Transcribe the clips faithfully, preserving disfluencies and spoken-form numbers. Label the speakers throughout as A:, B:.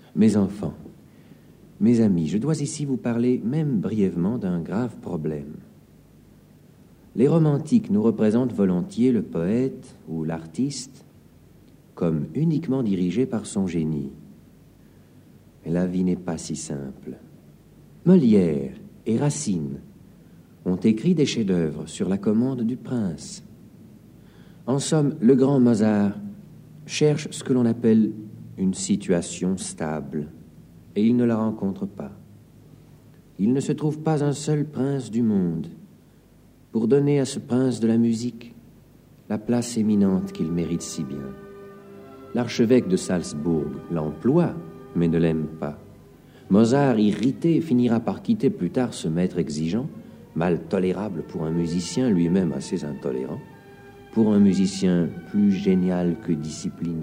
A: Mes enfants, mes amis, je dois ici vous parler, même brièvement, d'un grave problème. Les romantiques nous représentent volontiers le poète ou l'artiste comme uniquement dirigé par son génie. Mais la vie n'est pas si simple. Molière et Racine ont écrit des chefs-d'œuvre sur la commande du prince. En somme, le grand Mozart cherche ce que l'on appelle une situation stable, et il ne la rencontre pas. Il ne se trouve pas un seul prince du monde pour donner à ce prince de la musique la place éminente qu'il mérite si bien. L'archevêque de Salzbourg l'emploie, mais ne l'aime pas. Mozart, irrité, finira par quitter plus tard ce maître exigeant, mal tolérable pour un musicien lui-même assez intolérant, pour un musicien plus génial que discipliné.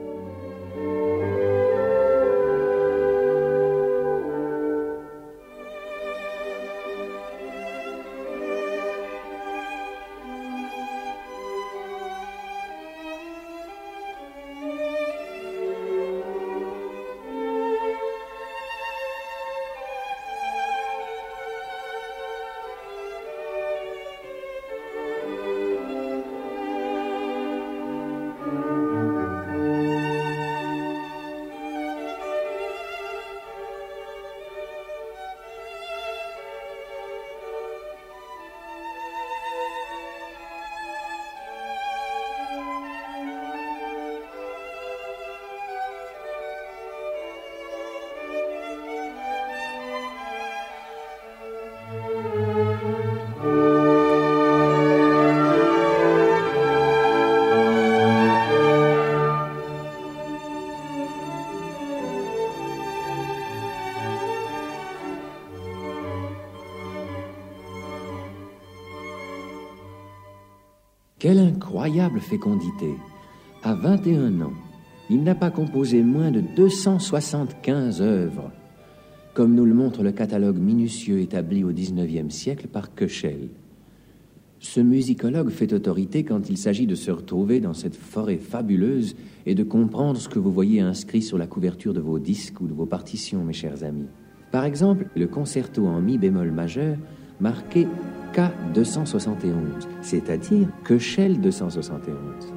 A: Quelle incroyable fécondité! À vingt et un ans, il n'a pas composé moins de deux cent soixante-quinze œuvres, comme nous le montre le catalogue minutieux établi au dix-neuvième siècle par Köchel. Ce musicologue fait autorité quand il s'agit de se retrouver dans cette forêt fabuleuse et de comprendre ce que vous voyez inscrit sur la couverture de vos disques ou de vos partitions, mes chers amis. Par exemple, le concerto en mi bémol majeur marqué K deux cent soixante et onze, c'est-à-dire Köchel deux cent soixante et onze.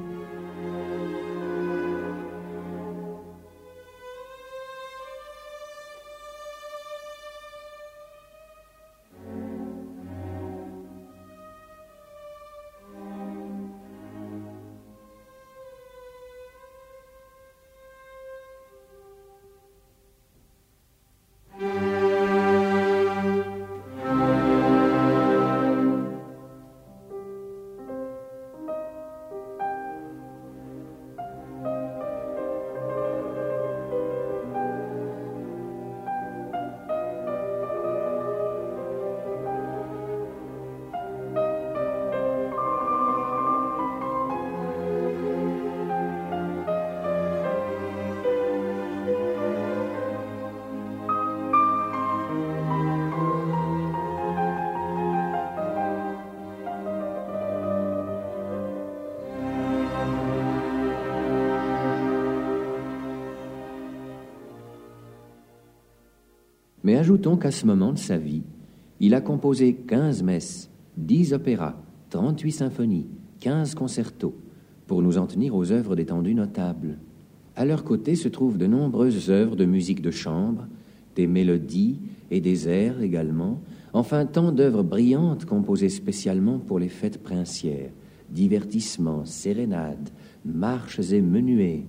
A: Mais ajoutons qu'à ce moment de sa vie, il a composé quinze messes, dix opéras, trente-huit symphonies, quinze concertos, pour nous en tenir aux œuvres d'étendue notable. À leur côté se trouvent de nombreuses œuvres de musique de chambre, des mélodies et des airs également, enfin tant d'œuvres brillantes composées spécialement pour les fêtes princières, divertissements, sérénades, marches et menuets.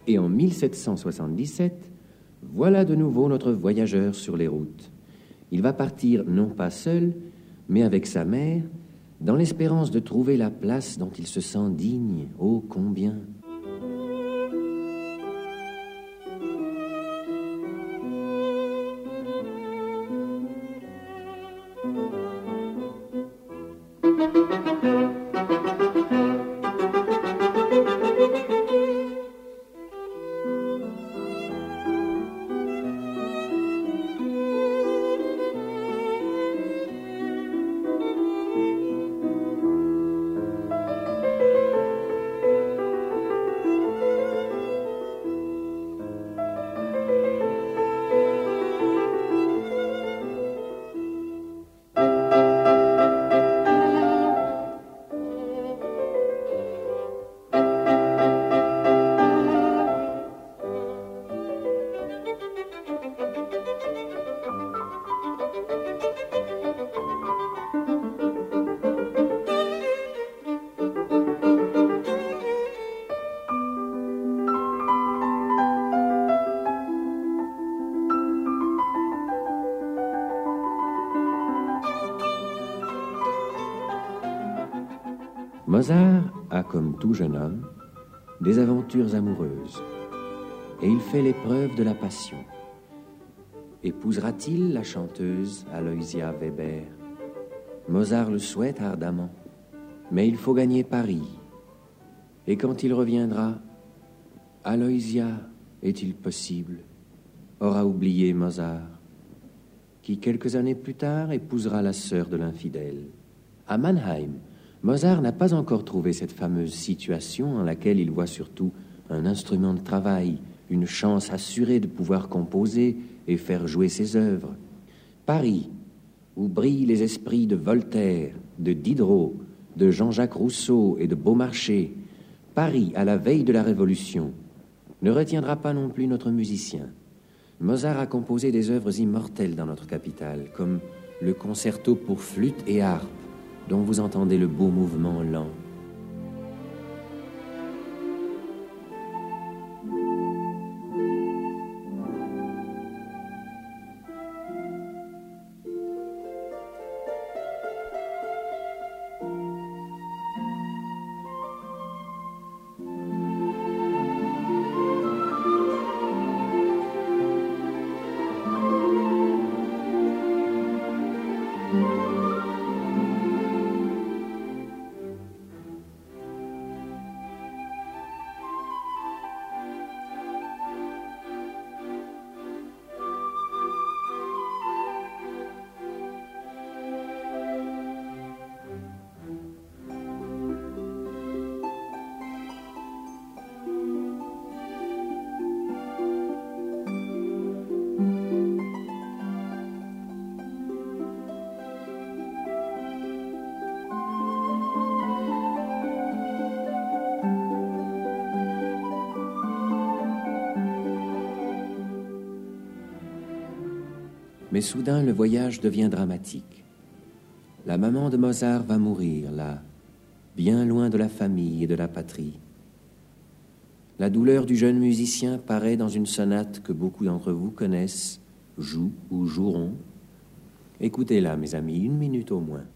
A: Et en mille sept cent soixante-dix-sept, voilà de nouveau notre voyageur sur les routes. Il va partir non pas seul, mais avec sa mère, dans l'espérance de trouver la place dont il se sent digne. Oh, combien! Mozart a, comme tout jeune homme, des aventures amoureuses, et il fait l'épreuve de la passion. Épousera-t-il la chanteuse Aloysia Weber? Mozart le souhaite ardemment, mais il faut gagner Paris. Et quand il reviendra, Aloysia, est-il possible, aura oublié Mozart, qui quelques années plus tard épousera la sœur de l'infidèle. À Mannheim, Mozart n'a pas encore trouvé cette fameuse situation en laquelle il voit surtout un instrument de travail, une chance assurée de pouvoir composer et faire jouer ses œuvres. Paris, où brillent les esprits de Voltaire, de Diderot, de Jean-Jacques Rousseau et de Beaumarchais, Paris à la veille de la Révolution, ne retiendra pas non plus notre musicien. Mozart a composé des œuvres immortelles dans notre capitale, comme le concerto pour flûte et harpe, dont vous entendez le beau mouvement lent. Mais soudain, le voyage devient dramatique. La maman de Mozart va mourir, là, bien loin de la famille et de la patrie. La douleur du jeune musicien paraît dans une sonate que beaucoup d'entre vous connaissent, jouent ou joueront. Écoutez-la, mes amis, une minute au moins.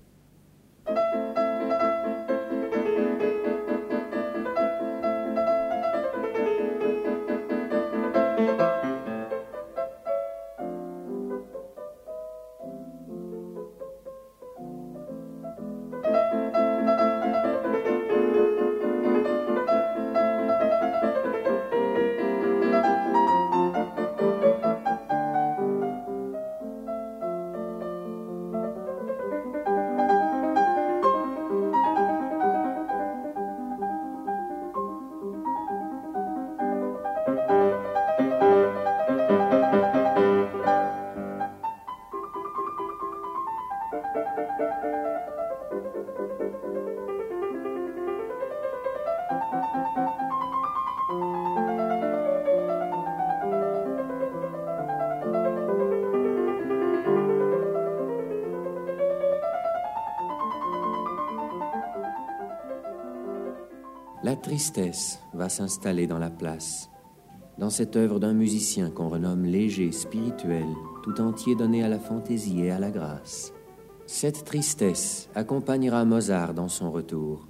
A: La tristesse va s'installer dans la place. dans cette œuvre d'un musicien qu'on renomme léger, spirituel, tout entier donné à la fantaisie et à la grâce. Cette tristesse accompagnera Mozart dans son retour.